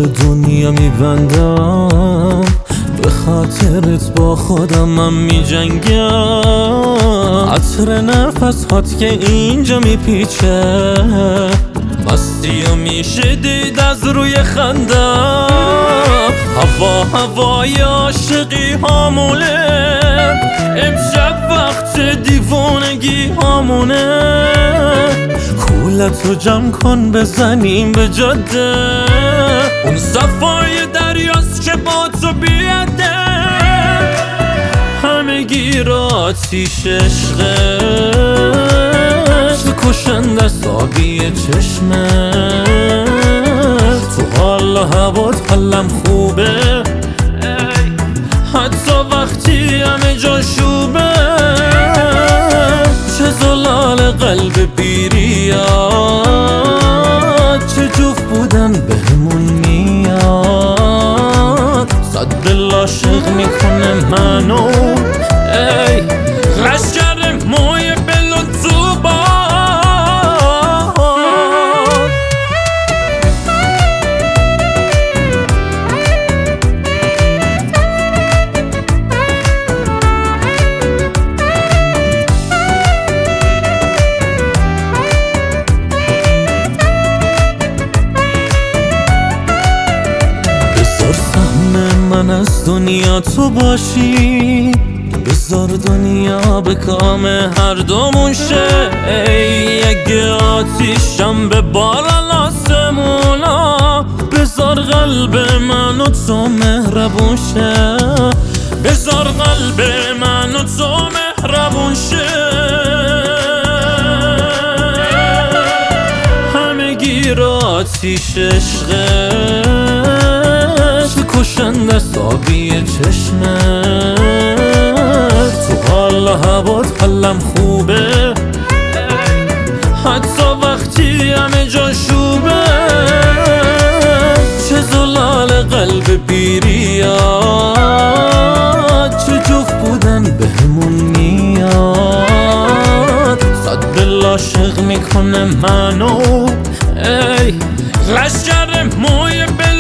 دنیا میبندم، به خاطرت با خودم من میجنگم. عطر نفس هات که اینجا میپیچه، مستی و میشه دید از روی خندم. هوای عاشقی هامونه، امشب وقت دیوانگی هامونه. کولتو جمع کن بزنیم به جاده، اون صفای دریاست که با تو بیاده. همگی را آتیش عشقش، کشنده سابی چشمه. تو حال هوات حالم خوبه، حتی وقتی همه جا شوبه. چه زلال قلب بیریاد، چه جفت بودن بهمون میاد. صد دل عاشق میکنه منو، ای لشکر موی بل و توبا. من از دنیا تو باشی، بذار دنیا به کام هر دومون شه. ای اگه آتیشم به باران آسمونا، بذار قلب من و تو مهربون شه. بذار قلب من و تو مهربون شه. همگی را آتیش عشقه، کشنده سابی چشمه. تو حال هوات حالم خوبه، حتی وقتی همه جا شوبه. چه زلال قلب بیریاد، چه جفت بودن بهمون میاد. صد دل عاشق میکنه منو، ای لشکر موی بل